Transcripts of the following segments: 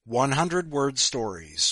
100-Word Stories.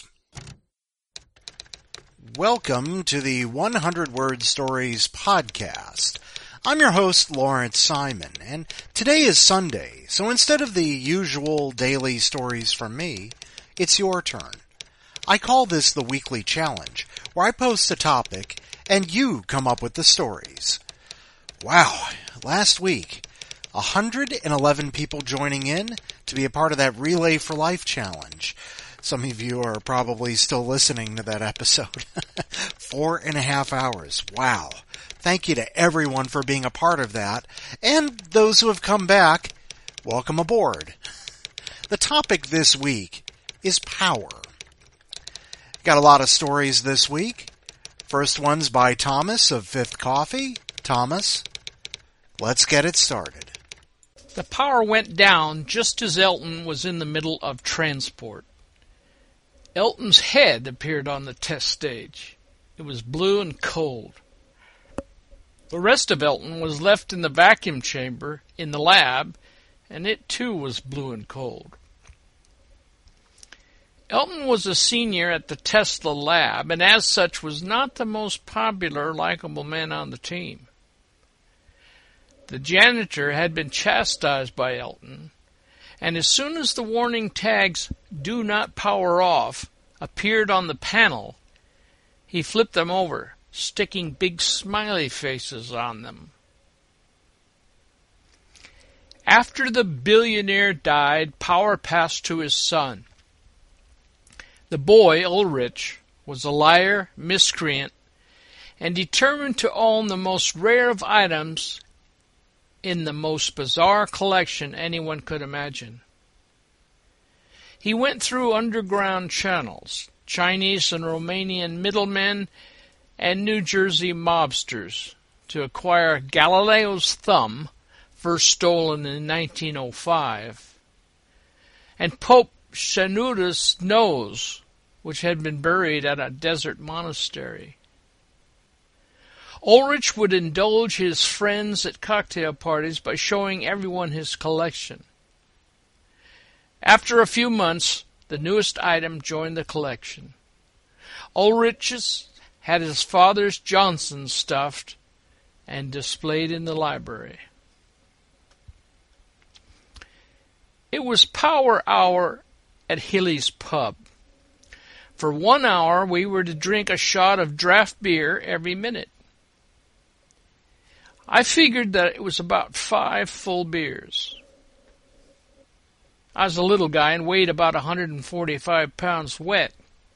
Welcome to the 100-Word Stories podcast. I'm your host, Lawrence Simon, and today is Sunday, so instead of the usual daily stories from me, it's your turn. I call this the weekly challenge, where I post a topic and you come up with the stories. Wow, last week, 111 people joining in to be a part of that Relay for Life challenge. Some of you are probably still listening to that episode. 4.5 hours. Wow. Thank you to everyone for being a part of that. And those who have come back, welcome aboard. The topic this week is power. Got a lot of stories this week. First one's by Thomas of Fifth Coffee. Thomas, let's get it started. The power went down just as Elton was in the middle of transport. Elton's head appeared on the test stage. It was blue and cold. The rest of Elton was left in the vacuum chamber in the lab, and it too was blue and cold. Elton was a senior at the Tesla lab, and as such was not the most popular, likable man on the team. The janitor had been chastised by Elton, and as soon as the warning tags, "Do not power off," appeared on the panel, he flipped them over, sticking big smiley faces on them. After the billionaire died, power passed to his son. The boy, Ulrich, was a liar, miscreant, and determined to own the most rare of items in the most bizarre collection anyone could imagine. He went through underground channels, Chinese and Romanian middlemen, and New Jersey mobsters to acquire Galileo's thumb, first stolen in 1905, and Pope Shenouda's nose, which had been buried at a desert monastery. Ulrich would indulge his friends at cocktail parties by showing everyone his collection. After a few months, the newest item joined the collection. Ulrich's had his father's Johnson stuffed and displayed in the library. It was power hour at Hilly's pub. For 1 hour, we were to drink a shot of draft beer every minute. I figured that it was about 5 full beers. I was a little guy and weighed about 145 pounds wet.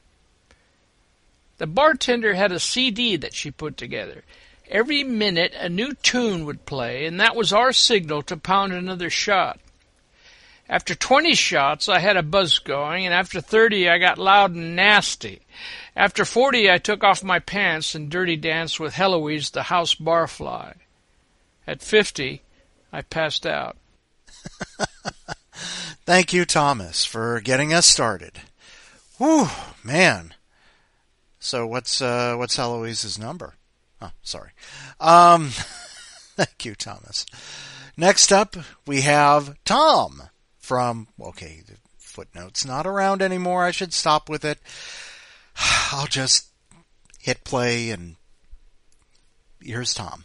The bartender had a CD that she put together. Every minute a new tune would play, and that was our signal to pound another shot. After 20 shots, I had a buzz going, and after 30, I got loud and nasty. After 40, I took off my pants and dirty danced with Heloise, the house barfly. At 50, I passed out. Thank you, Thomas, for getting us started. Whew, man. So what's Heloise's number? Oh, sorry. Thank you, Thomas. Next up, we have Tom from, okay, the footnote's not around anymore. I should stop with it. I'll just hit play, and here's Tom.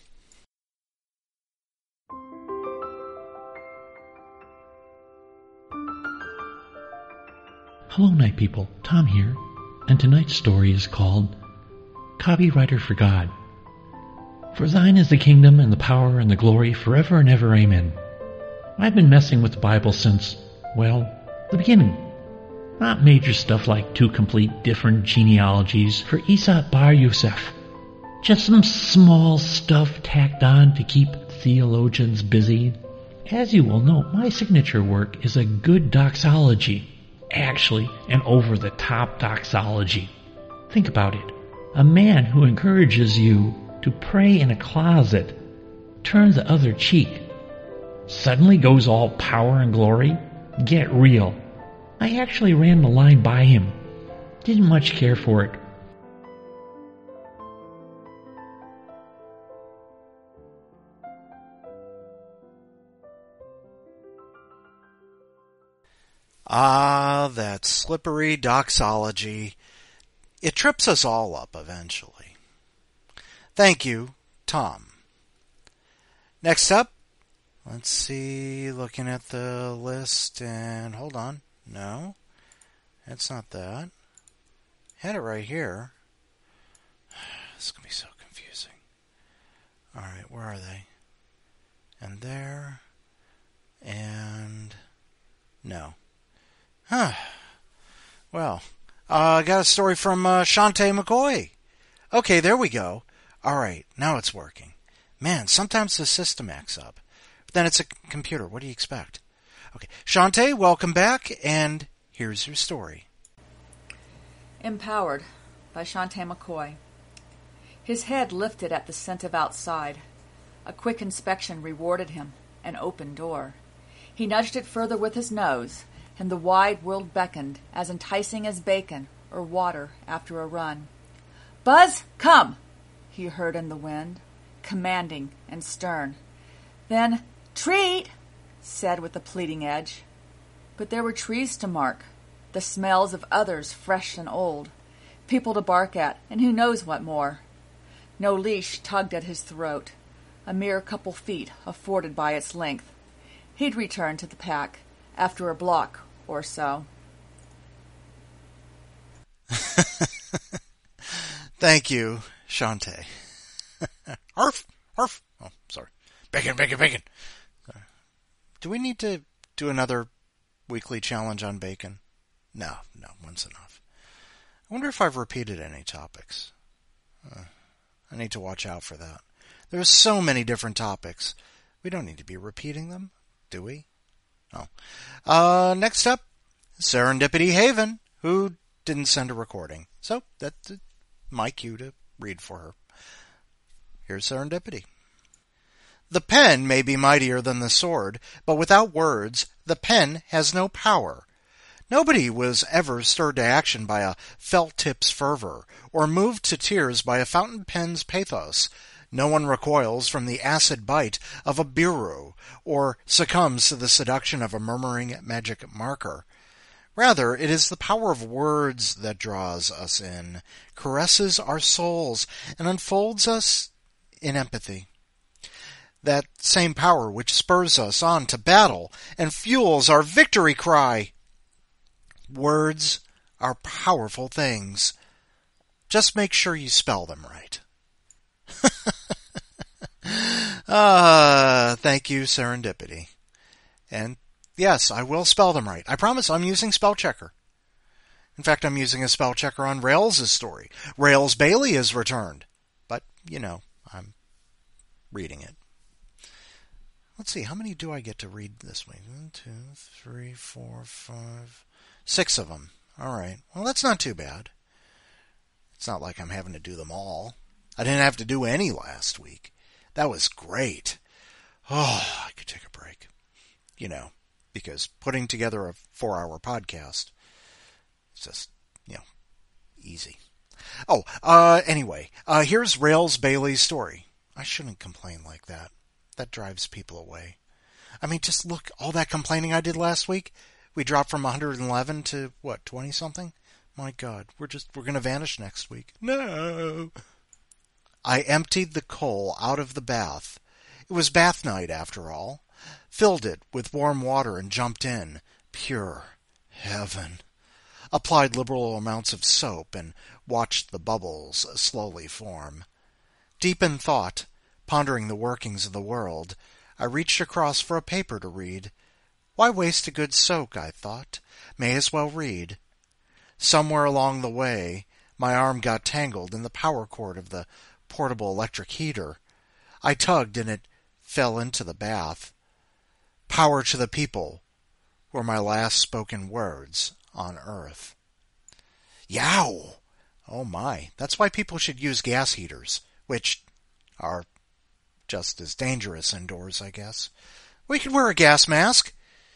Hello, night people. Tom here, and tonight's story is called Copywriter for God. For thine is the kingdom and the power and the glory forever and ever. Amen. I've been messing with the Bible since, well, the beginning. Not major stuff like 2 complete different genealogies for Esau Bar Yosef. Just some small stuff tacked on to keep theologians busy. As you will note, my signature work is a good doxology. Actually, an over-the-top doxology. Think about it. A man who encourages you to pray in a closet, turn the other cheek, suddenly goes all power and glory? Get real. I actually ran the line by him. Didn't much care for it. Ah, that slippery doxology. It trips us all up eventually. Thank you, Tom. Next up, let's see, looking at the list, and hold on. No, it's not that. Had it right here. This is going to be so confusing. All right, where are they? And there. And no. Huh. Well, I got a story from Shantae McCoy. Okay, there we go. All right, now it's working. Man, sometimes the system acts up. But then it's a computer. What do you expect? Okay, Shantae, welcome back, and here's your story. Empowered by Shantae McCoy. His head lifted at the scent of outside. A quick inspection rewarded him, an open door. He nudged it further with his nose, and the wide world beckoned, as enticing as bacon or water after a run. "Buzz, come!" he heard in the wind, commanding and stern. Then, "Treat!" said with a pleading edge. But there were trees to mark, the smells of others fresh and old, people to bark at, and who knows what more. No leash tugged at his throat, a mere couple feet afforded by its length. He'd return to the pack after a block or so. Thank you, Shantae. Arf! Arf! Oh, sorry. Bacon, bacon, bacon! Do we need to do another weekly challenge on bacon? No, one's enough. I wonder if I've repeated any topics. I need to watch out for that. There's so many different topics. We don't need to be repeating them, do we? Oh. Next up, Serendipity Haven, who didn't send a recording. So that's my cue to read for her. Here's Serendipity. The pen may be mightier than the sword, but without words, the pen has no power. Nobody was ever stirred to action by a felt tip's fervor, or moved to tears by a fountain pen's pathos. No one recoils from the acid bite of a biro, or succumbs to the seduction of a murmuring magic marker. Rather, it is the power of words that draws us in, caresses our souls, and unfolds us in empathy. That same power which spurs us on to battle and fuels our victory cry. Words are powerful things. Just make sure you spell them right. Thank you, Serendipity. And yes, I will spell them right. I promise I'm using spell checker. In fact, I'm using a spell checker on Rails' story. Rails Bailey is returned. But, I'm reading it. Let's see, how many do I get to read this week? 1, 2, 3, 4, 5, 6 of them. All right. Well, that's not too bad. It's not like I'm having to do them all. I didn't have to do any last week. That was great. Oh, I could take a break. Because putting together a 4-hour podcast is just, easy. Anyway, here's Rails Bailey's story. I shouldn't complain like that. That drives people away. I mean, just look, all that complaining I did last week, we dropped from 111 to, 20-something? My God, we're going to vanish next week. No! I emptied the coal out of the bath. It was bath night, after all. Filled it with warm water and jumped in. Pure heaven. Applied liberal amounts of soap and watched the bubbles slowly form. Deep in thought, pondering the workings of the world, I reached across for a paper to read. Why waste a good soak, I thought. May as well read. Somewhere along the way, my arm got tangled in the power cord of the portable electric heater. I tugged and it fell into the bath. Power to the people were my last spoken words on earth. Yow! Oh my, that's why people should use gas heaters, which are just as dangerous indoors, I guess. We could wear a gas mask.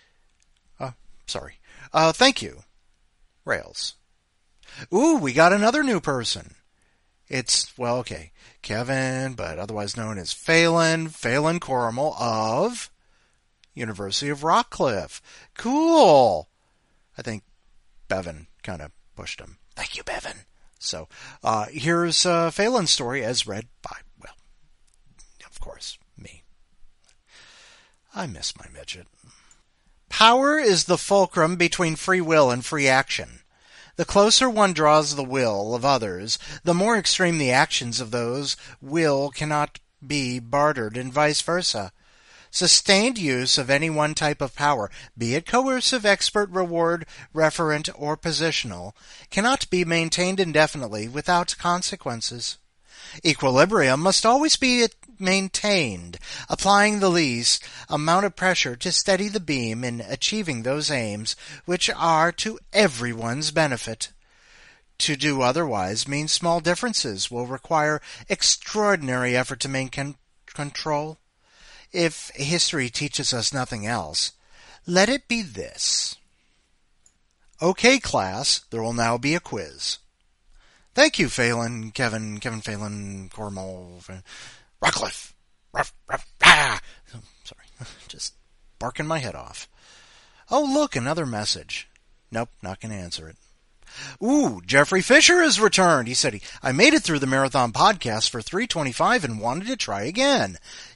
Sorry. Thank you, Rails. Ooh, we got another new person. It's, Kevin, but otherwise known as Phelan Corrimal of University of Rockcliffe. Cool. I think Bevan kind of pushed him. Thank you, Bevan. So here's Phelan's story as read by, well, of course, me. I miss my midget. Power is the fulcrum between free will and free action. The closer one draws the will of others, the more extreme the actions of those will cannot be bartered, and vice versa. Sustained use of any one type of power, be it coercive, expert, reward, referent, or positional, cannot be maintained indefinitely without consequences. Equilibrium must always be maintained, applying the least amount of pressure to steady the beam in achieving those aims which are to everyone's benefit. To do otherwise means small differences will require extraordinary effort to maintain control. If history teaches us nothing else, let it be this. Okay, class, there will now be a quiz. Thank you, Phelan, Kevin Phelan, Cornwall, Rockcliffe. Ruff, ruff, ah! Sorry, just barking my head off. Oh, look, another message. Nope, not going to answer it. Ooh, Jeffrey Fisher has returned. He said, I made it through the Marathon podcast for 3:25 and wanted to try again.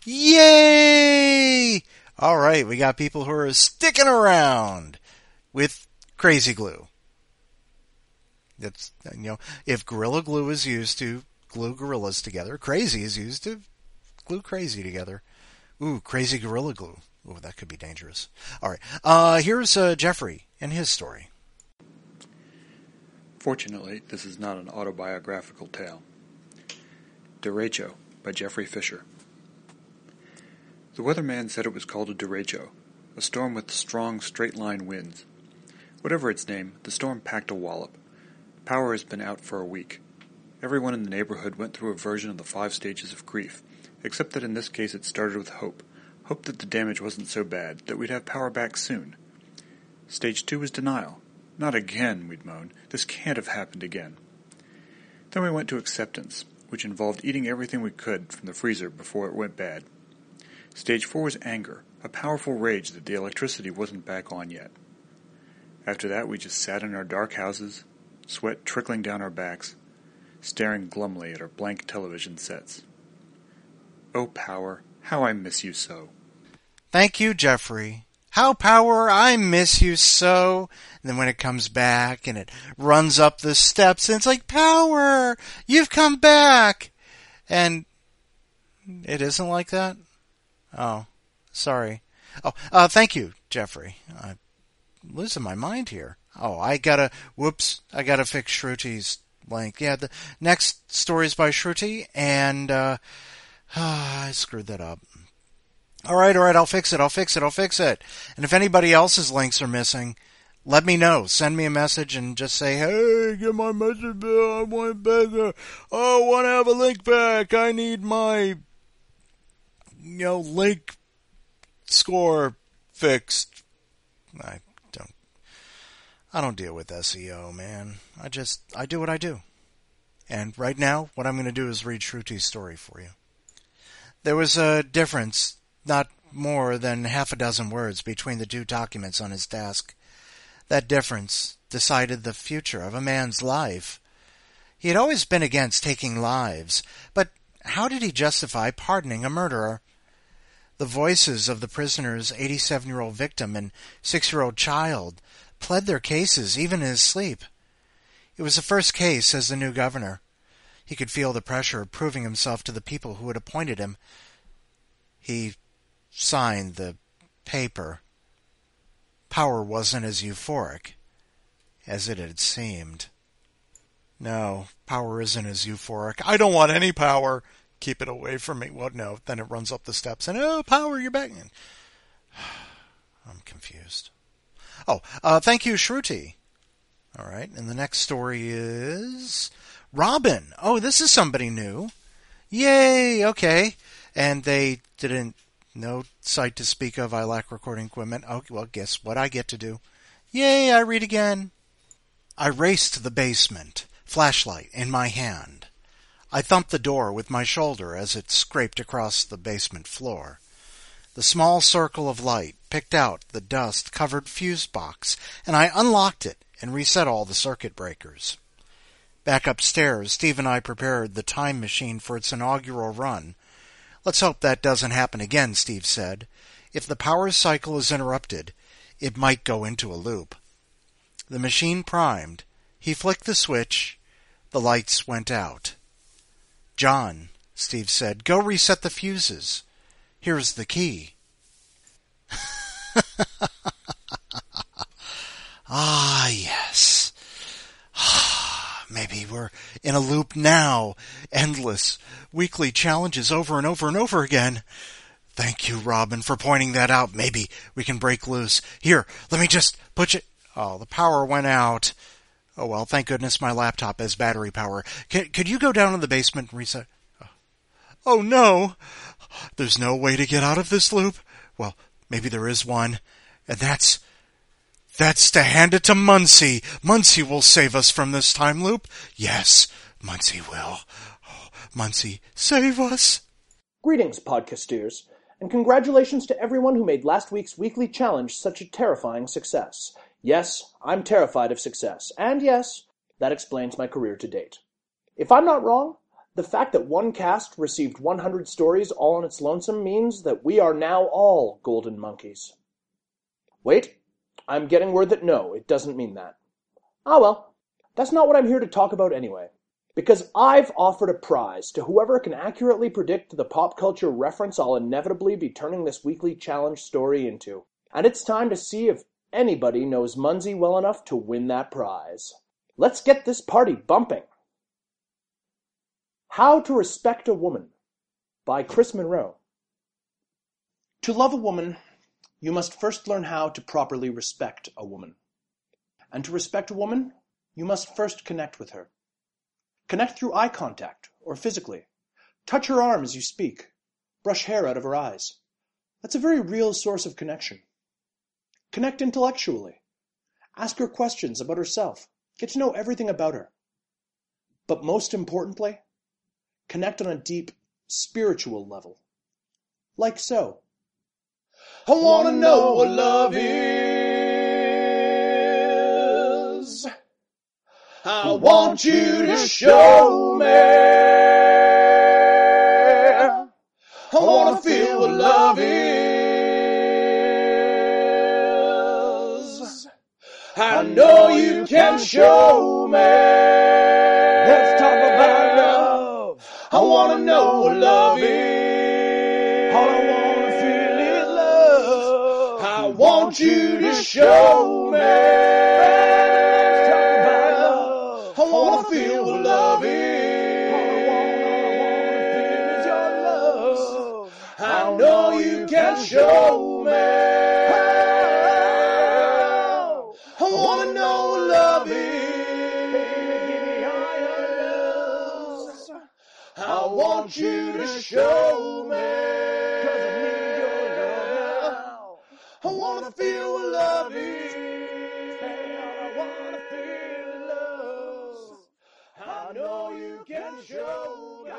Yay! All right, we got people who are sticking around with Crazy Glue. That's, if Gorilla Glue is used to glue gorillas together, Crazy is used to glue crazy together. Ooh, Crazy Gorilla Glue. Ooh, that could be dangerous. All right, here's Jeffrey and his story. Fortunately, this is not an autobiographical tale. Derecho by Jeffrey Fisher. The weatherman said it was called a derecho, a storm with strong straight-line winds. Whatever its name, the storm packed a wallop. Power has been out for a week. Everyone in the neighborhood went through a version of the 5 stages of grief, except that in this case it started with hope. Hope that the damage wasn't so bad, that we'd have power back soon. Stage 2 was denial. Not again, we'd moan. This can't have happened again. Then we went to acceptance, which involved eating everything we could from the freezer before it went bad. Stage 4 was anger, a powerful rage that the electricity wasn't back on yet. After that, we just sat in our dark houses, sweat trickling down our backs, staring glumly at our blank television sets. Oh, Power, how I miss you so. Thank you, Jeffrey. How, Power, I miss you so. And then when it comes back and it runs up the steps and it's like, Power, you've come back. And it isn't like that? Oh, sorry. Oh, thank you, Jeffrey. I'm losing my mind here. Oh, I gotta fix Shruti's link. Yeah, the next story is by Shruti, and I screwed that up. All right, I'll fix it. And if anybody else's links are missing, let me know. Send me a message and just say, hey, get my message back. I want it back. I want to have a link back. I need my, link score fixed. I don't deal with SEO, man. I do what I do. And right now, what I'm going to do is read Shruti's story for you. There was a difference, not more than half a dozen words, between the 2 documents on his desk. That difference decided the future of a man's life. He had always been against taking lives, but how did he justify pardoning a murderer? The voices of the prisoner's 87-year-old victim and 6-year-old child pled their cases even in his sleep. It was the first case as the new governor. He could feel the pressure of proving himself to the people who had appointed him. He signed the paper. Power wasn't as euphoric as it had seemed. No, power isn't as euphoric. I don't want any power. Keep it away from me. Well, no, then it runs up the steps and, oh, Power, you're back. I'm confused. Oh, thank you, Shruti. All right, and the next story is Robin. Oh, this is somebody new. Yay, okay. And they didn't, no site to speak of. I lack recording equipment. Oh, well, guess what I get to do? Yay, I read again. I raced to the basement, flashlight in my hand. I thumped the door with my shoulder as it scraped across the basement floor. The small circle of light picked out the dust-covered fuse box, and I unlocked it and reset all the circuit breakers. Back upstairs, Steve and I prepared the time machine for its inaugural run. "Let's hope that doesn't happen again," Steve said. "If the power cycle is interrupted, it might go into a loop." The machine primed. He flicked the switch. The lights went out. "John," Steve said, "go reset the fuses. Here's the key." Ah, yes. Maybe we're in a loop now. Endless weekly challenges over and over and over again. Thank you, Robin, for pointing that out. Maybe we can break loose. Here, let me just put you... Oh, the power went out. Oh, well, thank goodness my laptop has battery power. Could you go down to the basement and reset? Oh, no. There's no way to get out of this loop. Well, maybe there is one. And that's to hand it to Muncie. Muncie will save us from this time loop. Yes, Muncie will. Oh, Muncie, save us. Greetings, podcasteers, and congratulations to everyone who made last week's weekly challenge such a terrifying success. Yes, I'm terrified of success, and yes, that explains my career to date. If I'm not wrong, the fact that one cast received 100 stories all on its lonesome means that we are now all golden monkeys. Wait, I'm getting word that no, it doesn't mean that. Ah well, that's not what I'm here to talk about anyway. Because I've offered a prize to whoever can accurately predict the pop culture reference I'll inevitably be turning this weekly challenge story into. And it's time to see if anybody knows Muncie well enough to win that prize. Let's get this party bumping. How to Respect a Woman by Chris Monroe. To love a woman, you must first learn how to properly respect a woman. And to respect a woman, you must first connect with her. Connect through eye contact, or physically. Touch her arm as you speak. Brush hair out of her eyes. That's a very real source of connection. Connect intellectually. Ask her questions about herself. Get to know everything about her. But most importantly, connect on a deep, spiritual level. Like so. I want to know what love is. I want you to show me. I want to feel what love is. I know you can show me. Let's talk about love. I want to know what love is. All I want to feel is love. I want you to show me. I want to feel what love is. All I want to feel is your love. I know you can show me. I want to know what love is. Baby, give me all your love. I want you to show me. 'Cause I need your love now. I want to feel what love is. Baby, all I want to feel is love. I know you can show me.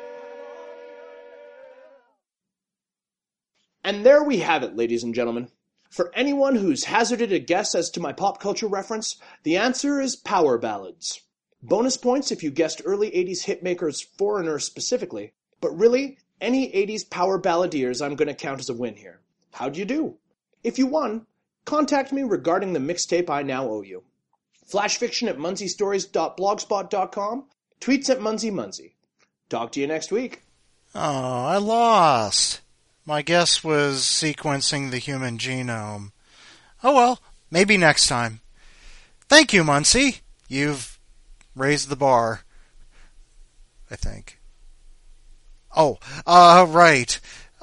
And there we have it, ladies and gentlemen. For anyone who's hazarded a guess as to my pop culture reference, the answer is power ballads. Bonus points if you guessed early 80s hitmakers Foreigner specifically, but really, any 80s power balladeers I'm going to count as a win here. How'd you do? If you won, contact me regarding the mixtape I now owe you. flashfiction@munsiestories.blogspot.com, tweets at Muncie. Talk to you next week. Oh, I lost. My guess was sequencing the human genome. Oh well, maybe next time. Thank you, Muncie. You've raised the bar, I think. Oh, right.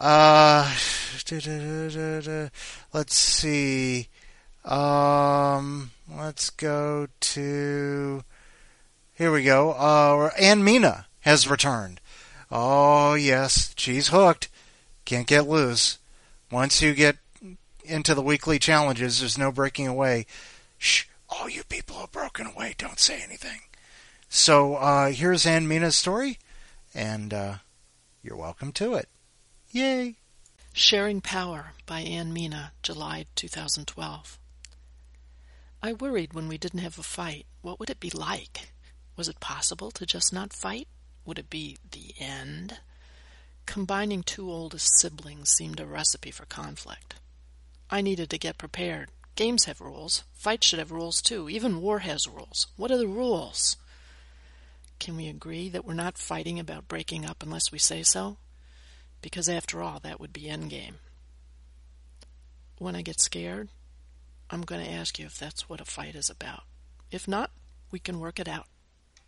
Let's see. Let's go to... Here we go. Ann Mina has returned. Oh, yes, she's hooked. Can't get loose. Once you get into the weekly challenges, there's no breaking away. Shh, all you people who have broken away, don't say anything. So, here's Ann Mina's story, and you're welcome to it. Yay! Sharing Power by Ann Mina, July 2012. I worried when we didn't have a fight. What would it be like? Was it possible to just not fight? Would it be the end? Combining two oldest siblings seemed a recipe for conflict. I needed to get prepared. Games have rules. Fights should have rules too. Even war has rules. What are the rules? Can we agree that we're not fighting about breaking up unless we say so? Because after all, that would be endgame. When I get scared, I'm going to ask you if that's what a fight is about. If not, we can work it out.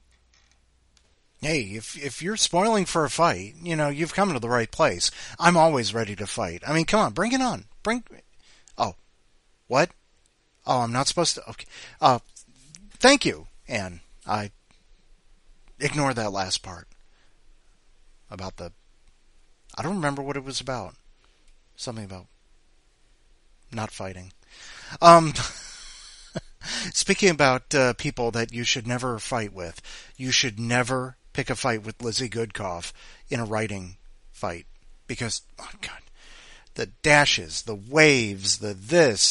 Hey, if you're spoiling for a fight, you've come to the right place. I'm always ready to fight. I mean, come on, bring it on. Oh, what? Oh, I'm not supposed to. Okay. Thank you, Anne. I ignore that last part about I don't remember what it was about. Something about not fighting. Speaking about people that you should never fight with, you should never pick a fight with Lizzie Goodcoff in a writing fight. Because, oh God, the dashes, the waves, the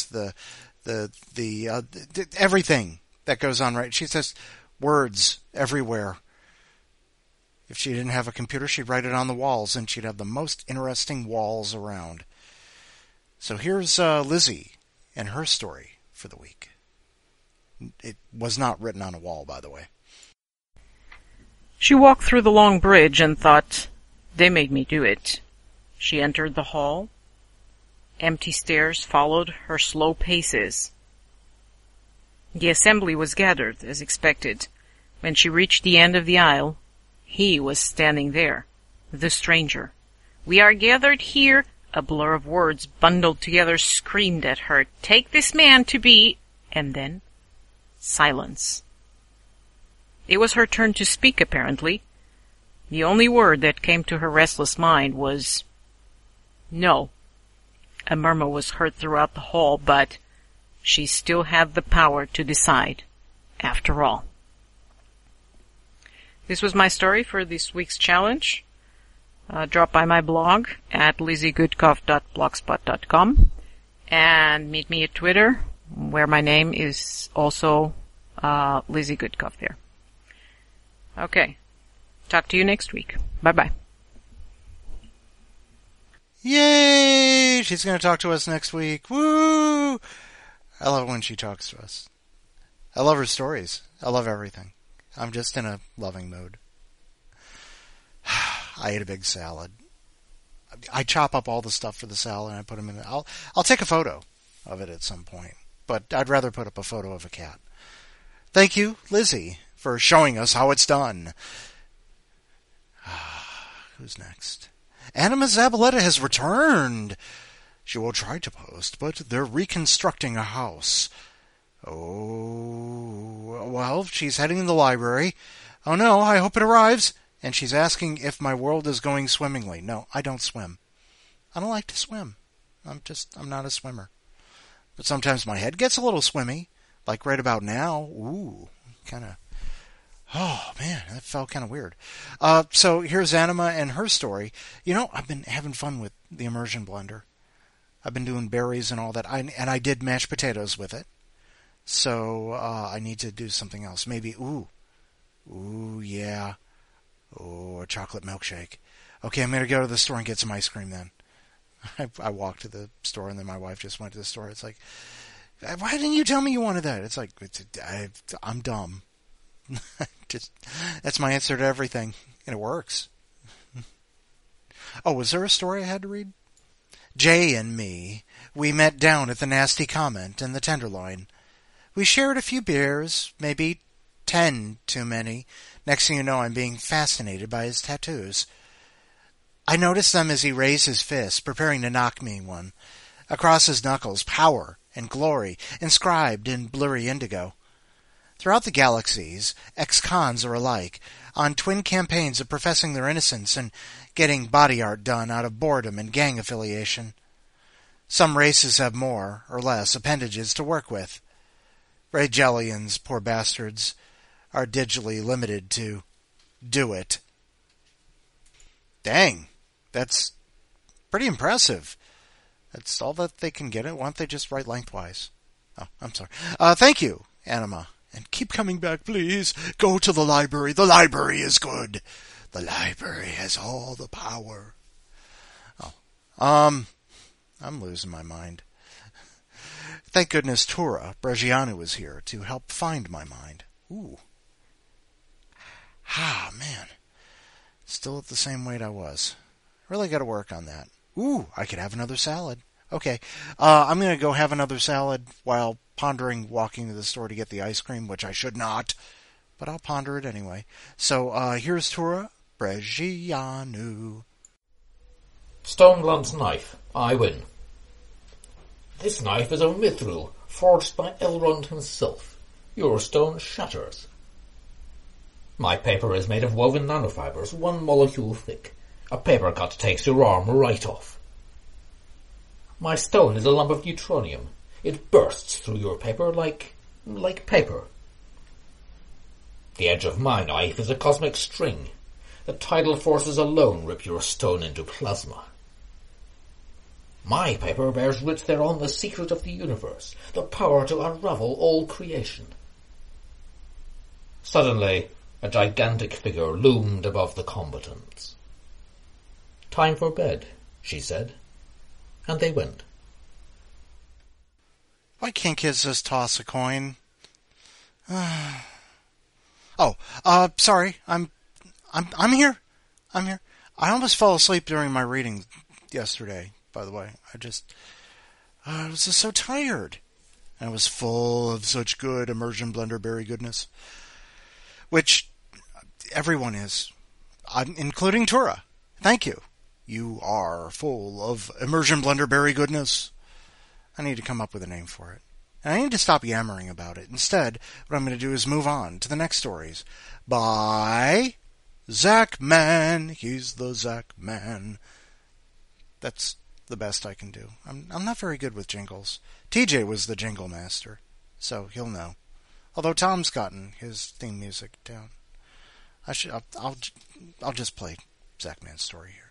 everything that goes on, right? She says words everywhere. If she didn't have a computer, she'd write it on the walls, and she'd have the most interesting walls around. So here's Lizzie and her story for the week. It was not written on a wall, by the way. She walked through the long bridge and thought, they made me do it. She entered the hall. Empty stairs followed her slow paces. The assembly was gathered, as expected. When she reached the end of the aisle, he was standing there, the stranger. We are gathered here, a blur of words bundled together screamed at her, take this man to be... And then, silence. It was her turn to speak, apparently. The only word that came to her restless mind was, no. A murmur was heard throughout the hall, but she still had the power to decide, after all. This was my story for this week's challenge. Drop by my blog at lizziegoodcoff.blogspot.com and meet me at Twitter, where my name is also Lizzie Goodcoff there. Okay. Talk to you next week. Bye-bye. Yay! She's going to talk to us next week. Woo! I love it when she talks to us. I love her stories. I love everything. I'm just in a loving mood. I ate a big salad. I chop up all the stuff for the salad and I put them in. I'll take a photo of it at some point, but I'd rather put up a photo of a cat. Thank you, Lizzie, for showing us how it's done. Who's next? Anima Zabaleta has returned. She will try to post, but they're reconstructing a house. Oh, well, she's heading to the library. Oh no, I hope it arrives. And she's asking if my world is going swimmingly. No, I don't swim. I don't like to swim. I'm not a swimmer. But sometimes my head gets a little swimmy. Like right about now. Ooh, kind of. Oh, man, that felt kind of weird. So here's Anima and her story. I've been having fun with the immersion blender. I've been doing berries and all that. And I did mashed potatoes with it. So I need to do something else. Maybe, yeah. Oh, a chocolate milkshake. Okay, I'm going to go to the store and get some ice cream then. I walked to the store and then my wife just went to the store. It's like, why didn't you tell me you wanted that? It's like, I'm dumb. That's my answer to everything. And it works. Oh, was there a story I had to read? Jay and me, we met down at the Nasty Comment and the Tenderloin. We shared a few beers, maybe 10 too many. Next thing you know, I'm being fascinated by his tattoos. I noticed them as he raised his fist, preparing to knock me one. Across his knuckles, power and glory, inscribed in blurry indigo. Throughout the galaxies, ex-cons are alike, on twin campaigns of professing their innocence and getting body art done out of boredom and gang affiliation. Some races have more, or less, appendages to work with. Ragellians, poor bastards, are digitally limited to do it. Dang, that's pretty impressive. That's all that they can get it. Why don't they just write lengthwise? Oh, I'm sorry. Thank you, Anima. And keep coming back, please. Go to the library. The library is good. The library has all the power. Oh, I'm losing my mind. Thank goodness Tura Bregianu is here to help find my mind. Ooh. Ah, man. Still at the same weight I was. Really got to work on that. Ooh, I could have another salad. Okay, I'm going to go have another salad while pondering walking to the store to get the ice cream, which I should not, but I'll ponder it anyway. So, here's Tura Bregianu. Stoneblunt's knife. I win. This knife is of mithril, forged by Elrond himself. Your stone shatters. My paper is made of woven nanofibers, 1 molecule thick. A paper cut takes your arm right off. My stone is a lump of neutronium. It bursts through your paper like paper. The edge of my knife is a cosmic string. The tidal forces alone rip your stone into plasma. My paper bears writ thereon the secret of the universe, the power to unravel all creation. Suddenly, a gigantic figure loomed above the combatants. Time for bed, she said, and they went. Why can't kids just toss a coin? Sorry, I'm here. I'm here. I almost fell asleep during my reading yesterday, by the way. I was just so tired. I was full of such good immersion blender berry goodness. Which everyone is, including Tura. Thank you. You are full of immersion blender berry goodness. I need to come up with a name for it. And I need to stop yammering about it. Instead, what I'm going to do is move on to the next stories by Zach Man. He's the Zach Man. That's the best I can do. I'm not very good with jingles. TJ was the jingle master, so he'll know. Although Tom's gotten his theme music down. I'll just play Zach Man's story here.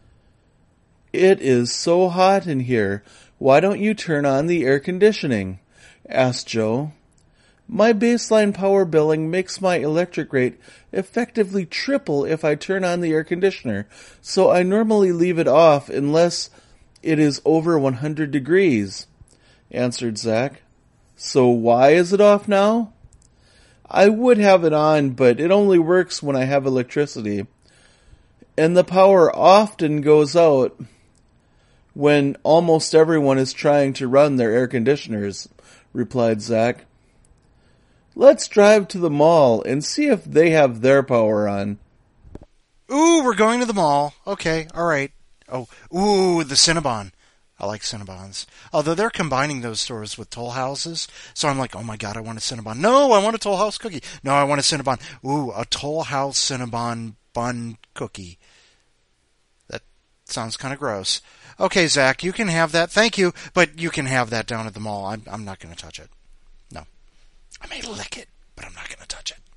It is so hot in here. Why don't you turn on the air conditioning? Asked Joe. My baseline power billing makes my electric rate effectively triple if I turn on the air conditioner, so I normally leave it off unless it is over 100 degrees, answered Zach. So why is it off now? I would have it on, but it only works when I have electricity. And the power often goes out when almost everyone is trying to run their air conditioners, replied Zach. Let's drive to the mall and see if they have their power on. Ooh, we're going to the mall. Okay, all right. Oh, ooh, the Cinnabon. I like Cinnabons. Although they're combining those stores with Toll Houses, so I'm like, oh my god, I want a Cinnabon. No, I want a Toll House cookie. No, I want a Cinnabon. Ooh, a Toll House Cinnabon bun cookie. That sounds kind of gross. Okay, Zach, you can have that. Thank you, but you can have that down at the mall. I'm not going to touch it. No. I may lick it, but I'm not going to touch it.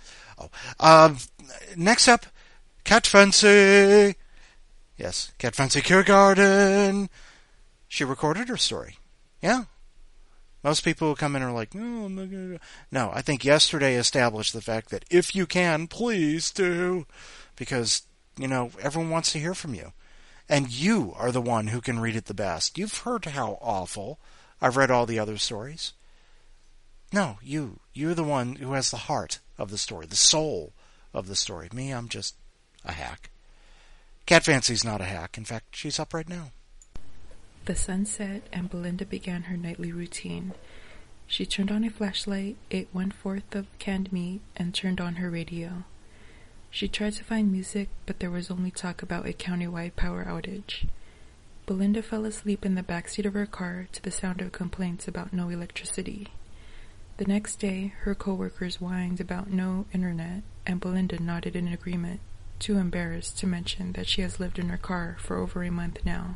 Oh, next up, Cat Fancy. Yes, Cat Fancy Kiergarden. She recorded her story. Yeah. Most people who come in are like, no, I'm not going to. No, I think yesterday established the fact that if you can, please do. Because, everyone wants to hear from you. And you are the one who can read it the best. You've heard how awful. I've read all the other stories. No, you're the one who has the heart of the story, the soul of the story. Me, I'm just a hack. Cat Fancy's not a hack. In fact, she's up right now. The sun set and Belinda began her nightly routine. She turned on a flashlight, ate 1/4 of canned meat, and turned on her radio. She tried to find music, but there was only talk about a countywide power outage. Belinda fell asleep in the backseat of her car to the sound of complaints about no electricity. The next day, her co-workers whined about no internet, and Belinda nodded in agreement, too embarrassed to mention that she has lived in her car for over a month now.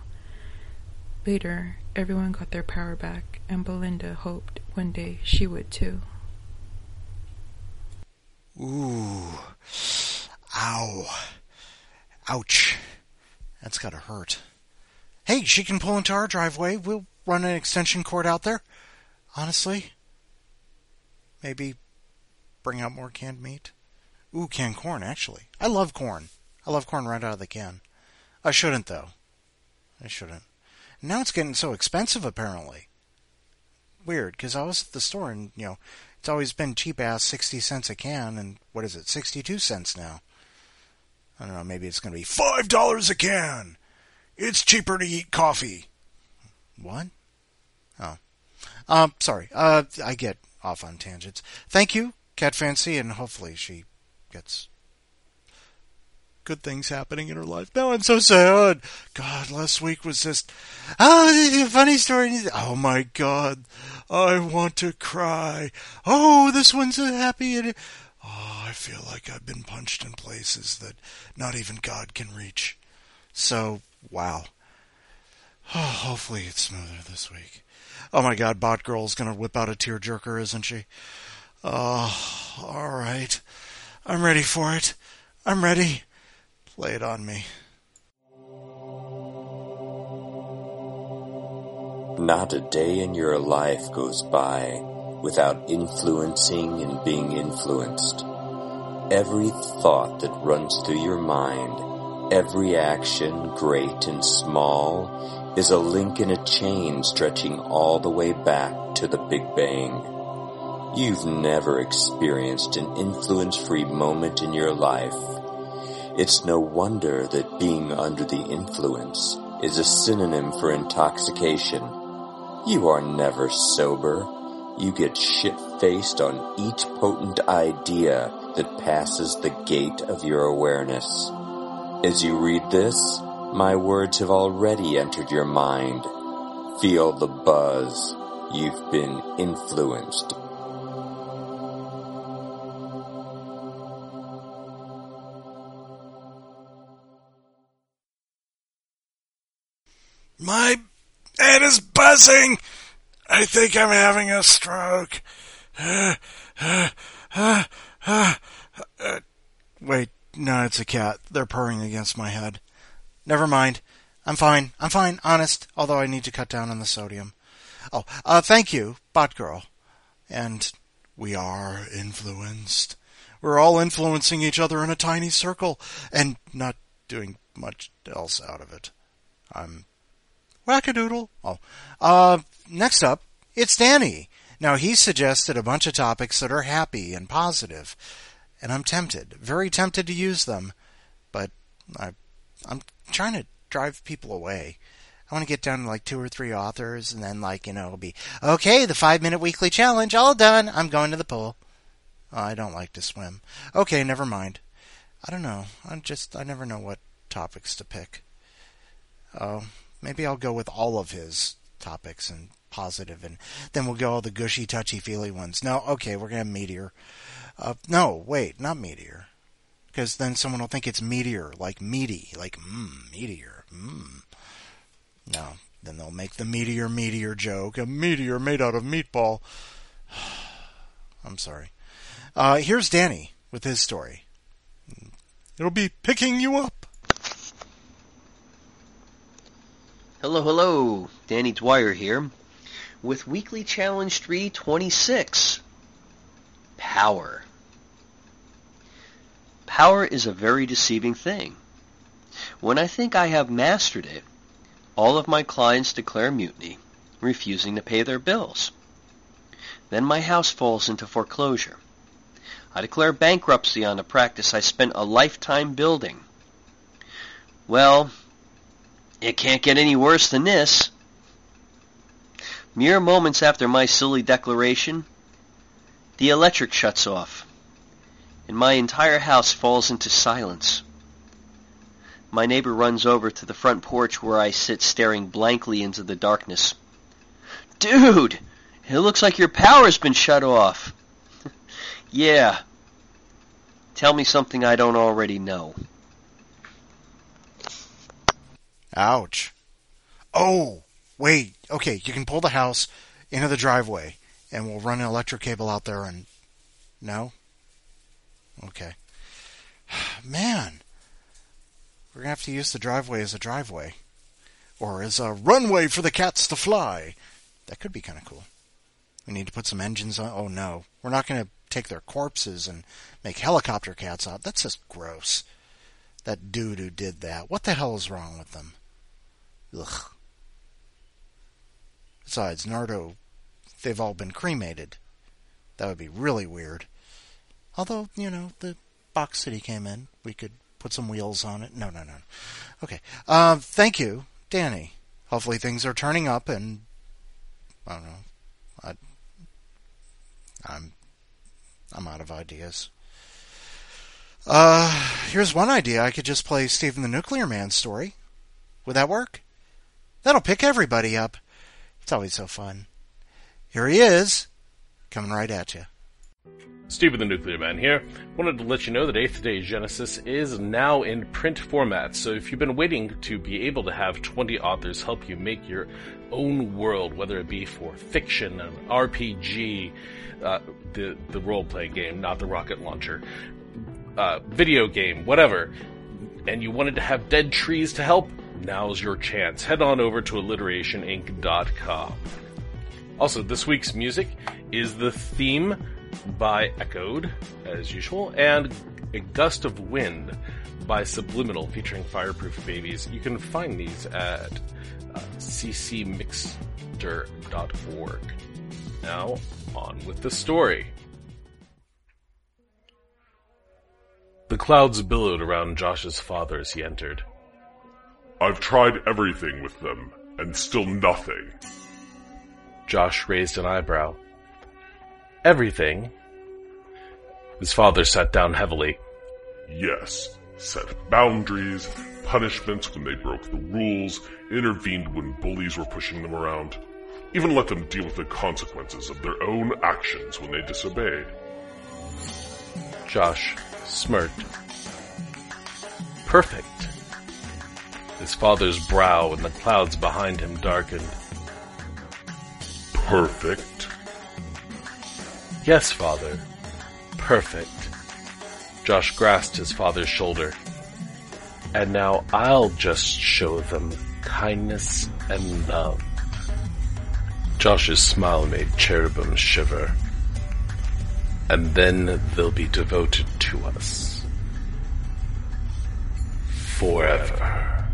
Later, everyone got their power back, and Belinda hoped one day she would too. Ooh. Ow. Ouch. That's gotta hurt. Hey, she can pull into our driveway. We'll run an extension cord out there. Honestly. Maybe bring out more canned meat. Ooh, canned corn, actually. I love corn. I love corn right out of the can. I shouldn't, though. I shouldn't. Now it's getting so expensive, apparently. Weird, because I was at the store and, it's always been cheap-ass 60 cents a can, and what is it, 62 cents now. I don't know, maybe it's going to be $5 a can. It's cheaper to eat coffee. What? Oh. Sorry. I get off on tangents. Thank you, Cat Fancy, and hopefully she gets good things happening in her life. Now I'm so sad. God, last week was just... Oh, funny story. Oh, my God. I want to cry. Oh, this one's a happy... Oh, I feel like I've been punched in places that not even God can reach. So, wow. Oh, hopefully it's smoother this week. Oh, my God, Bot Girl's going to whip out a tearjerker, isn't she? Oh, all right. I'm ready for it. I'm ready. Lay it on me. Not a day in your life goes by without influencing and being influenced. Every thought that runs through your mind, every action, great and small, is a link in a chain stretching all the way back to the Big Bang. You've never experienced an influence-free moment in your life. It's no wonder that being under the influence is a synonym for intoxication. You are never sober. You get shit-faced on each potent idea that passes the gate of your awareness. As you read this, my words have already entered your mind. Feel the buzz. You've been influenced. My head is buzzing. I think I'm having a stroke. Wait, no, it's a cat. They're purring against my head. Never mind. I'm fine, honest, although I need to cut down on the sodium. Oh, thank you, Bot Girl. And we are influenced. We're all influencing each other in a tiny circle, and not doing much else out of it. I'm wackadoodle. Next up, it's Danny. Now, he suggested a bunch of topics that are happy and positive, and I'm tempted, very tempted to use them, but I'm trying to drive people away. I want to get down to 2 or 3 authors, and then it'll be, okay, the 5-minute weekly challenge, all done, I'm going to the pool. I don't like to swim. Okay, never mind. I don't know. I never know what topics to pick. Maybe I'll go with all of his topics and positive, and then we'll go all the gushy, touchy-feely ones. No, okay, we're going to have Meteor. No, wait, not Meteor. Because then someone will think it's Meteor, like meaty, like, Meteor, No, then they'll make the Meteor joke, a meteor made out of meatball. I'm sorry. Here's Danny with his story. It'll be picking you up. Hello, Danny Dwyer here, with Weekly Challenge 326, Power. Power is a very deceiving thing. When I think I have mastered it, all of my clients declare mutiny, refusing to pay their bills. Then my house falls into foreclosure. I declare bankruptcy on a practice I spent a lifetime building. Well, it can't get any worse than this. Mere moments after my silly declaration, the electric shuts off, and my entire house falls into silence. My neighbor runs over to the front porch where I sit staring blankly into the darkness. Dude, it looks like your power's been shut off. Yeah. Tell me something I don't already know. Ouch. Oh, wait. Okay, you can pull the house into the driveway, and we'll run an electric cable out there and... No? Okay. Man. We're going to have to use the driveway as a driveway. Or as a runway for the cats to fly. That could be kind of cool. We need to put some engines on. Oh no, we're not going to take their corpses and make helicopter cats out. That's just gross. That dude who did that. What the hell is wrong with them? Ugh. Besides, Nardo, they've all been cremated. That would be really weird. Although, the box that he came in, we could put some wheels on it. No. Okay. Thank you, Danny. Hopefully things are turning up and, I don't know. I'm out of ideas. Here's one idea. I could just play Stephen the Nuclear Man story. Would that work? That'll pick everybody up. It's always so fun. Here he is, coming right at you. Stephen the Nuclear Man here. Wanted to let you know that 8th Day Genesis is now in print format, so if you've been waiting to be able to have 20 authors help you make your own world, whether it be for fiction, an RPG, the role-playing game, not the rocket launcher, video game, whatever, and you wanted to have dead trees to help, now's your chance. Head on over to alliterationinc.com. Also, this week's music is the theme by Echoed, as usual, and A Gust of Wind by Subliminal, featuring Fireproof Babies. You can find these at ccmixter.org. Now, on with the story. The clouds billowed around Josh's father as he entered. I've tried everything with them, and still nothing. Josh raised an eyebrow. Everything? His father sat down heavily. Yes. Set boundaries, punishments when they broke the rules, intervened when bullies were pushing them around. Even let them deal with the consequences of their own actions when they disobeyed. Josh smirked. Perfect. His father's brow and the clouds behind him darkened. Perfect? Yes, father. Perfect. Josh grasped his father's shoulder. And now I'll just show them kindness and love. Josh's smile made cherubim shiver. And then they'll be devoted to us. Forever.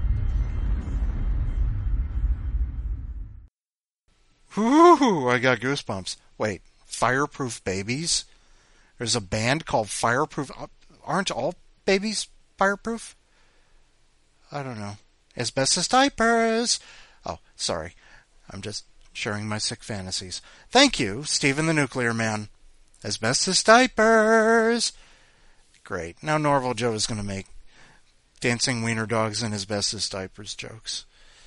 Whoo! I got goosebumps. Wait, Fireproof Babies? There's a band called Fireproof. Aren't all babies fireproof? I don't know. Asbestos diapers. Oh, sorry. I'm just sharing my sick fantasies. Thank you, Stephen the Nuclear Man. Asbestos diapers. Great. Now Norval Joe is going to make dancing wiener dogs and asbestos diapers jokes.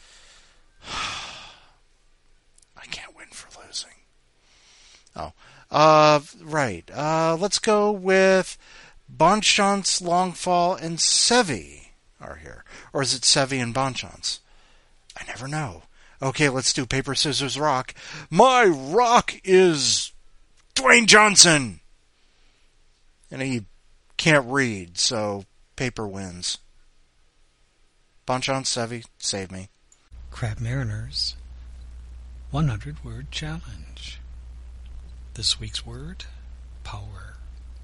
I can't win for losing. Oh. Right. Let's go with Bonchance, Longfall, and Sevi are here. Or is it Sevi and Bonchance? I never know. Okay, let's do paper, scissors, rock. My rock is Dwayne Johnson! And he can't read, so paper wins. Bonchance, Sevi, save me. Crab Mariners 100-word challenge. This week's word, power.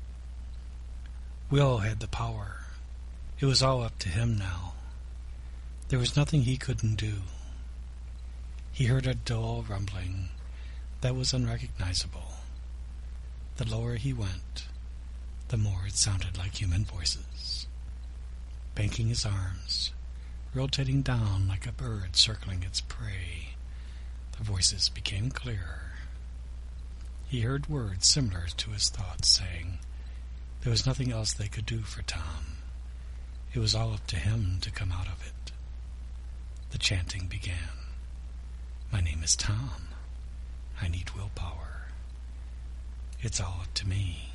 Will had the power. It was all up to him now. There was nothing he couldn't do. He heard a dull rumbling that was unrecognizable. The lower he went, the more it sounded like human voices. Banking his arms, rotating down like a bird circling its prey, the voices became clearer. He heard words similar to his thoughts saying there was nothing else they could do for Tom. It was all up to him to come out of it. The chanting began. My name is Tom. I need willpower. It's all up to me.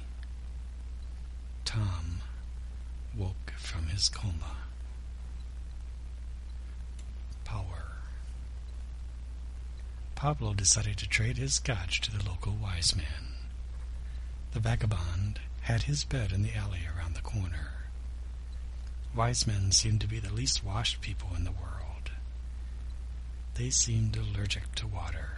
Tom woke from his coma. Power. Pablo decided to trade his scotch to the local wise man. The vagabond had his bed in the alley around the corner. Wise men seemed to be the least washed people in the world. They seemed allergic to water.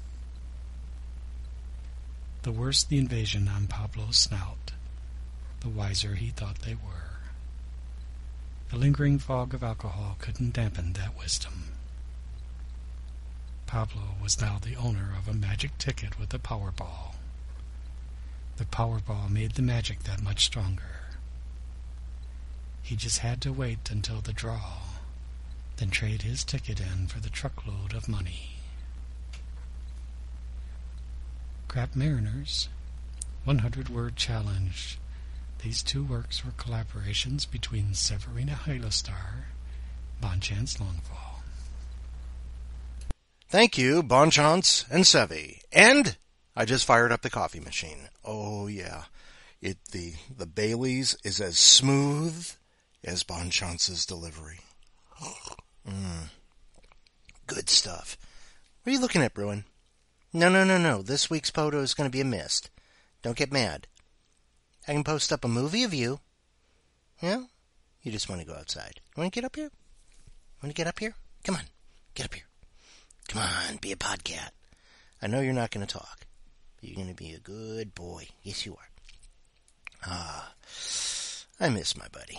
The worse the invasion on Pablo's snout, the wiser he thought they were. The lingering fog of alcohol couldn't dampen that wisdom. Pablo was now the owner of a magic ticket with a Powerball. The Powerball made the magic that much stronger. He just had to wait until the draw, then trade his ticket in for the truckload of money. Crap Mariners, 100-word challenge. These two works were collaborations between Severina Hylostar, Bonchance Longfall. Thank you, Bonchance and Sevi. And I just fired up the coffee machine. Oh yeah, the Bailey's is as smooth as Bonchance's delivery. Good stuff. What are you looking at, Bruin? No. This week's photo is going to be a mist. Don't get mad. I can post up a movie of you. Yeah? You just want to go outside. You want to get up here? Come on, get up here. Come on, be a podcat. I know you're not going to talk, but you're going to be a good boy. Yes, you are. I miss my buddy.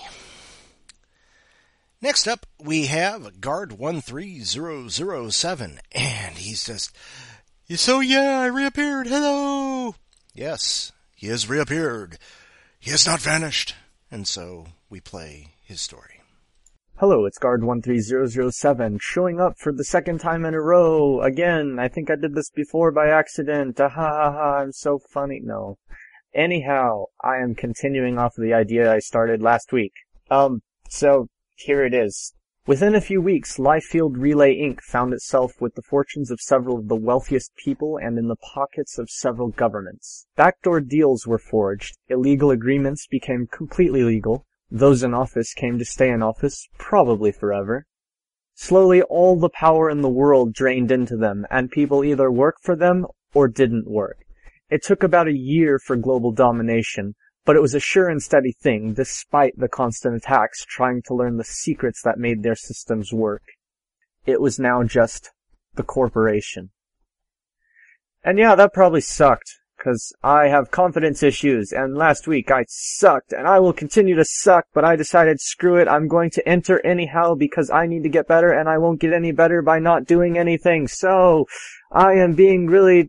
Next up, we have Guard 13007, and he says, "So yeah, I reappeared. Hello." Yes, he has reappeared. He has not vanished. And so we play his story. Hello, it's Guard 13007, showing up for the second time in a row. Again, I think I did this before by accident. I'm so funny. No. Anyhow, I am continuing off of the idea I started last week. So, here it is. Within a few weeks, Liefeld Relay Inc. found itself with the fortunes of several of the wealthiest people and in the pockets of several governments. Backdoor deals were forged. Illegal agreements became completely legal. Those in office came to stay in office, probably forever. Slowly, all the power in the world drained into them, and people either worked for them or didn't work. It took about a year for global domination, but it was a sure and steady thing, despite the constant attacks trying to learn the secrets that made their systems work. It was now just the corporation. And yeah, that probably sucked, because I have confidence issues, and last week I sucked, and I will continue to suck, but I decided, screw it, I'm going to enter anyhow because I need to get better, and I won't get any better by not doing anything. So, I am being really,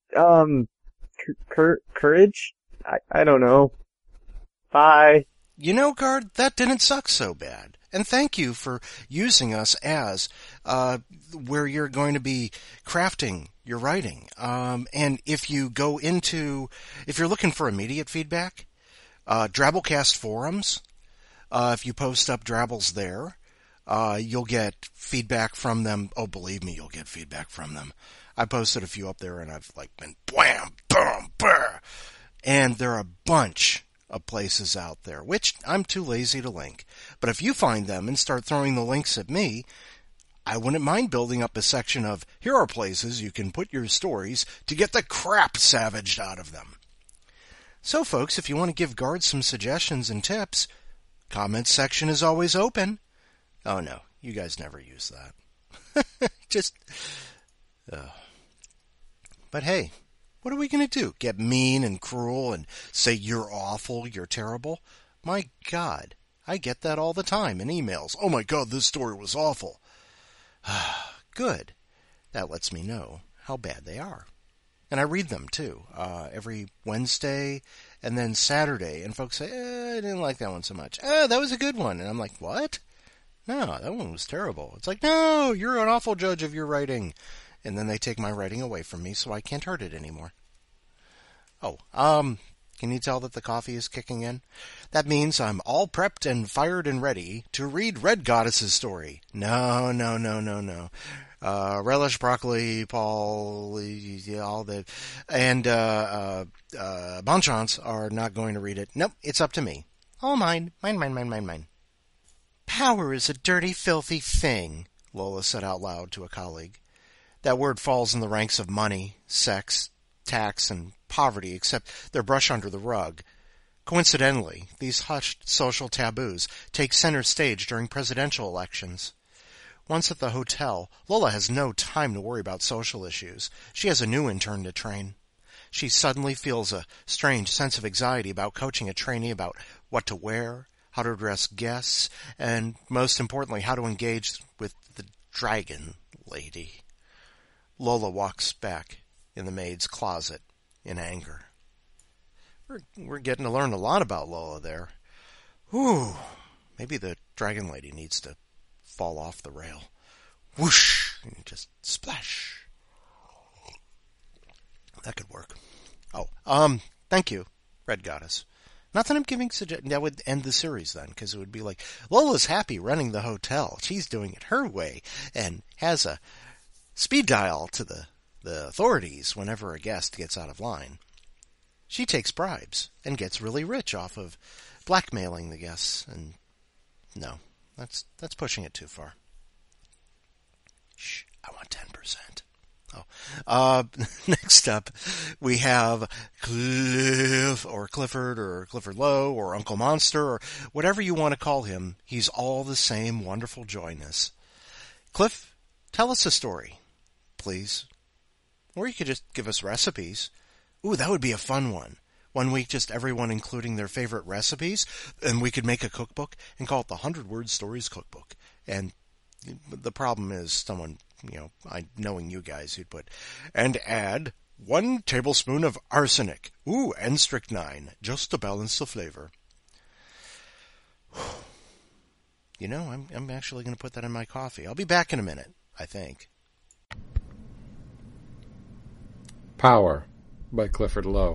courage? I don't know. Bye. You know, Guard, that didn't suck so bad. And thank you for using us as where you're going to be crafting your writing. And if you're looking for immediate feedback, Drabblecast forums, if you post up Drabbles there, you'll get feedback from them. Oh, believe me, you'll get feedback from them. I posted a few up there and I've been blam, boom, brr. And there are a bunch of places out there, which I'm too lazy to link. But if you find them and start throwing the links at me, I wouldn't mind building up a section of, here are places you can put your stories to get the crap savaged out of them. So folks, if you want to give Guard some suggestions and tips, comment section is always open. Oh no, you guys never use that. But hey, what are we going to do? Get mean and cruel and say you're awful, you're terrible? My God, I get that all the time in emails. Oh my God, this story was awful. Good. That lets me know how bad they are. And I read them too, every Wednesday and then Saturday. And folks say, I didn't like that one so much. That was a good one. And I'm like, what? No, that one was terrible. It's like, no, you're an awful judge of your writing. And then they take my writing away from me so I can't hurt it anymore. Oh, can you tell that the coffee is kicking in? That means I'm all prepped and fired and ready to read Red Goddess's story. No. Relish, broccoli, Paul, all the, and Bonchance are not going to read it. Nope, it's up to me. All mine. Mine. Power is a dirty, filthy thing, Lola said out loud to a colleague. That word falls in the ranks of money, sex, tax, and poverty, except they're brushed under the rug. Coincidentally, these hushed social taboos take center stage during presidential elections. Once at the hotel, Lola has no time to worry about social issues. She has a new intern to train. She suddenly feels a strange sense of anxiety about coaching a trainee about what to wear, how to address guests, and most importantly, how to engage with the dragon lady. Lola walks back in the maid's closet in anger. We're getting to learn a lot about Lola there. Whew. Maybe the dragon lady needs to fall off the rail. Whoosh! And just splash. That could work. Oh, thank you, Red Goddess. Not that I'm giving suggestions. That would end the series then, because it would be like, Lola's happy running the hotel. She's doing it her way, and has a speed dial to the authorities whenever a guest gets out of line. She takes bribes and gets really rich off of blackmailing the guests, and no, that's pushing it too far. Shh, I want 10%. Next up, we have Cliff, or Clifford, or Clifford Lowe, or Uncle Monster, or whatever you want to call him. He's all the same wonderful joyness. Cliff, tell us a story, please. Or you could just give us recipes. Ooh, that would be a fun one. 1 week, just everyone including their favorite recipes, and we could make a cookbook and call it the 100 Word Stories Cookbook. And the problem is someone, knowing you guys, who'd put, and add 1 tablespoon of arsenic. Ooh, and strychnine, just to balance the flavor. I'm actually going to put that in my coffee. I'll be back in a minute, I think. Power by Clifford Lowe.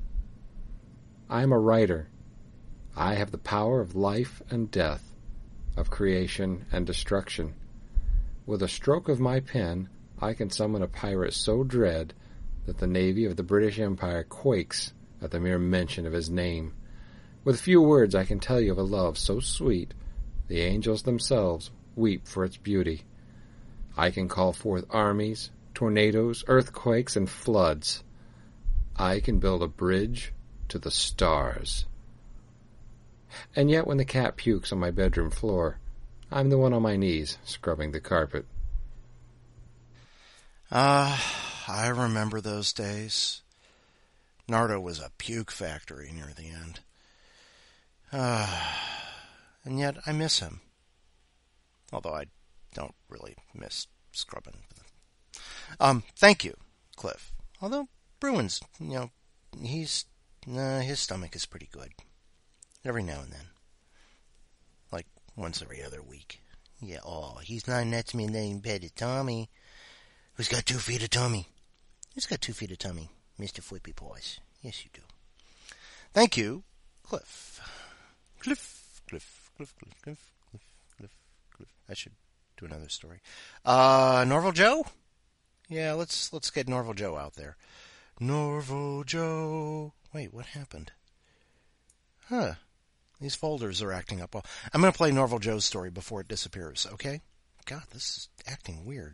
I am a writer. I have the power of life and death, of creation and destruction. With a stroke of my pen, I can summon a pirate so dread that the navy of the British Empire quakes at the mere mention of his name. With few words I can tell you of a love so sweet, the angels themselves weep for its beauty. I can call forth armies, tornadoes, earthquakes, and floods. I can build a bridge to the stars. And yet when the cat pukes on my bedroom floor, I'm the one on my knees, scrubbing the carpet. I remember those days. Nardo was a puke factory near the end. And yet I miss him. Although I don't really miss scrubbing. Thank you, Cliff. Although Bruin's, his stomach is pretty good. Every now and then. Like once every other week. Yeah, he's not nuts me letting pet a Tommy. Who's got 2 feet of tummy? Who's got 2 feet of tummy? Mr. Flippy Paws. Yes, you do. Thank you, Cliff. Cliff. I should do another story. Norval Joe? Yeah, let's get Norval Joe out there. Norval Joe. Wait, what happened? Huh. These folders are acting up. Well, I'm going to play Norval Joe's story before it disappears, okay? God, this is acting weird.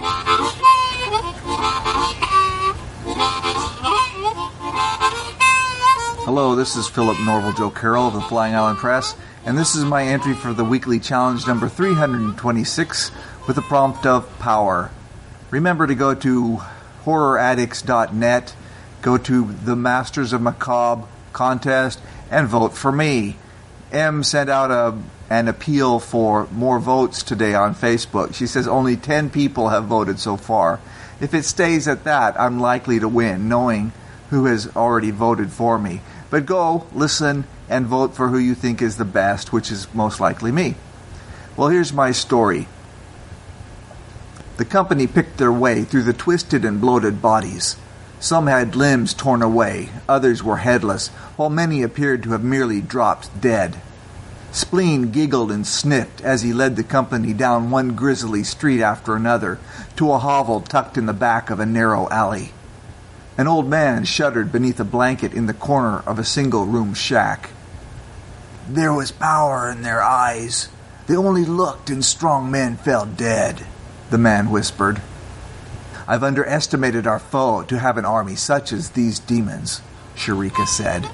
Hello, this is Philip Norval Joe Carroll of the Flying Island Press, and this is my entry for the weekly challenge number 326 with the prompt of power. Remember to go to horroraddicts.net, go to the Masters of Macabre contest, and vote for me. M sent out an appeal for more votes today on Facebook. She says only 10 people have voted so far. If it stays at that, I'm likely to win, knowing who has already voted for me. But go, listen, and vote for who you think is the best, which is most likely me. Well, here's my story. The company picked their way through the twisted and bloated bodies. Some had limbs torn away, others were headless, while many appeared to have merely dropped dead. Spleen giggled and sniffed as he led the company down one grisly street after another to a hovel tucked in the back of a narrow alley. An old man shuddered beneath a blanket in the corner of a single-room shack. There was power in their eyes. They only looked and strong men fell dead, the man whispered. I've underestimated our foe to have an army such as these demons, Sharika said.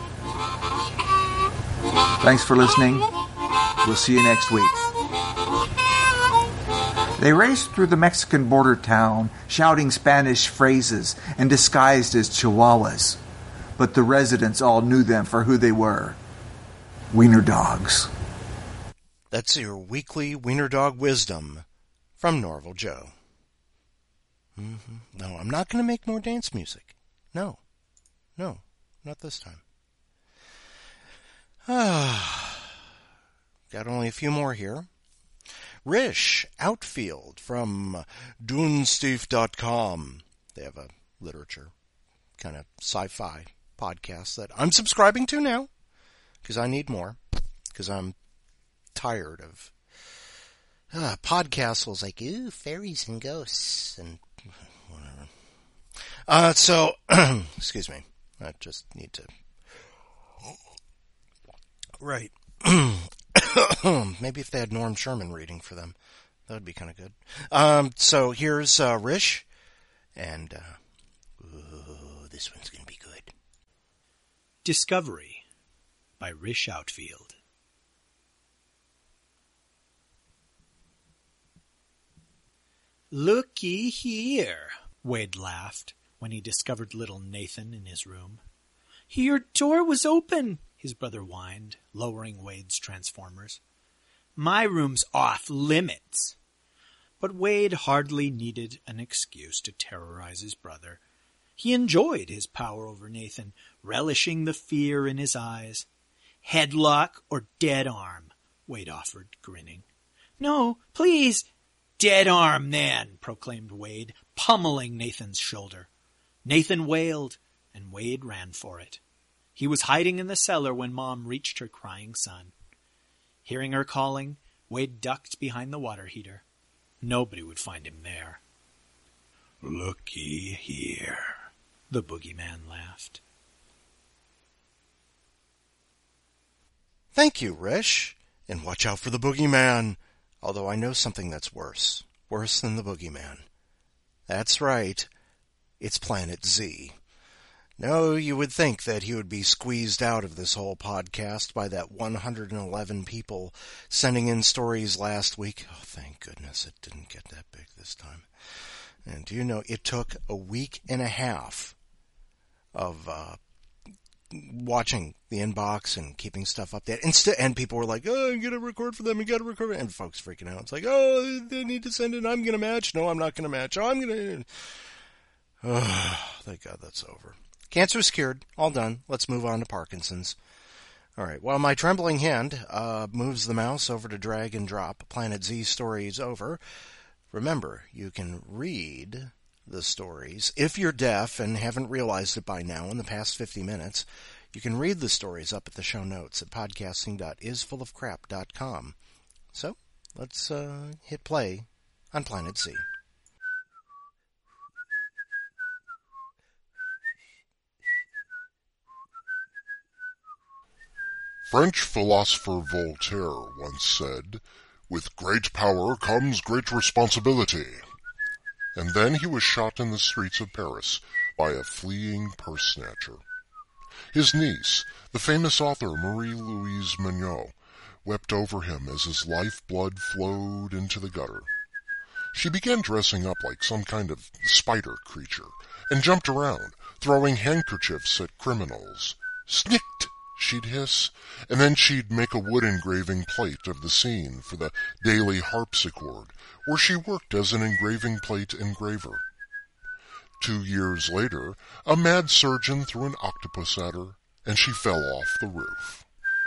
Thanks for listening. We'll see you next week. They raced through the Mexican border town, shouting Spanish phrases and disguised as Chihuahuas. But the residents all knew them for who they were. Wiener dogs. That's your weekly Wiener Dog Wisdom from Norval Joe. No, I'm not going to make more dance music. No, not this time. Got only a few more here. Rish Outfield from Dunesteef.com. They have a literature kind of sci-fi podcast that I'm subscribing to now because I need more, because I'm tired of podcasts was like, ooh, fairies and ghosts and whatever. So, excuse me. I just need to... Right. Maybe if they had Norm Sherman reading for them, that would be kind of good. So here's Rish, and this one's going to be good. Discovery by Rish Outfield. Looky here, Wade laughed when he discovered little Nathan in his room. Your door was open, his brother whined, lowering Wade's transformers. My room's off limits. But Wade hardly needed an excuse to terrorize his brother. He enjoyed his power over Nathan, relishing the fear in his eyes. Headlock or dead arm, Wade offered, grinning. No, please, dead arm then, proclaimed Wade, pummeling Nathan's shoulder. Nathan wailed, and Wade ran for it. He was hiding in the cellar when Mom reached her crying son. Hearing her calling, Wade ducked behind the water heater. Nobody would find him there. Looky here, the boogeyman laughed. Thank you, Rish. And watch out for the boogeyman. Although I know something that's worse. Worse than the boogeyman. That's right. It's Planet Z. No, you would think that he would be squeezed out of this whole podcast by that 111 people sending in stories last week. Oh, thank goodness it didn't get that big this time. And do you know, it took a week and a half of watching the inbox and keeping stuff up there. And people were like, oh, you gotta record for them, you gotta record. And folks freaking out. It's like, oh, they need to send it. I'm gonna match. No, I'm not gonna match. Oh, I'm gonna... Oh, thank God that's over. Cancer's cured. All done. Let's move on to Parkinson's. All right. While my trembling hand moves the mouse over to drag and drop Planet Z stories over, remember, you can read the stories. If you're deaf and haven't realized it by now in the past 50 minutes, you can read the stories up at the show notes at podcasting.isfullofcrap.com. So, let's hit play on Planet Z. French philosopher Voltaire once said, "With great power comes great responsibility." And then he was shot in the streets of Paris by a fleeing purse snatcher. His niece, the famous author Marie-Louise Mignot, wept over him as his lifeblood flowed into the gutter. She began dressing up like some kind of spider creature and jumped around, throwing handkerchiefs at criminals. "Snicked!" she'd hiss, and then she'd make a wood engraving plate of the scene for the Daily Harpsichord, where she worked as an engraving plate engraver. 2 years later, a mad surgeon threw an octopus at her, and she fell off the roof.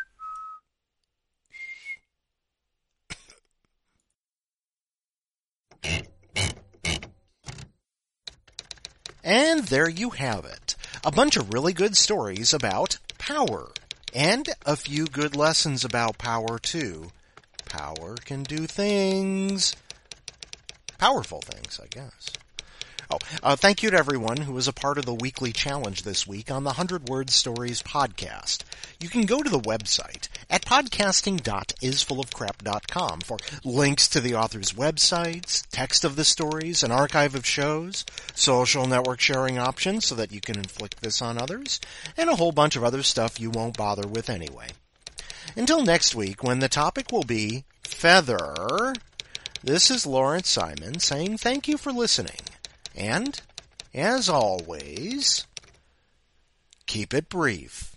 And there you have it. A bunch of really good stories about power. And a few good lessons about power, too. Power can do things. Powerful things, I guess. Thank you to everyone who was a part of the weekly challenge this week on the 100 Word Stories podcast. You can go to the website at podcasting.isfullofcrap.com for links to the author's websites, text of the stories, an archive of shows, social network sharing options so that you can inflict this on others, and a whole bunch of other stuff you won't bother with anyway. Until next week, when the topic will be feather, This is Lawrence Simon saying thank you for listening. And, as always, keep it brief.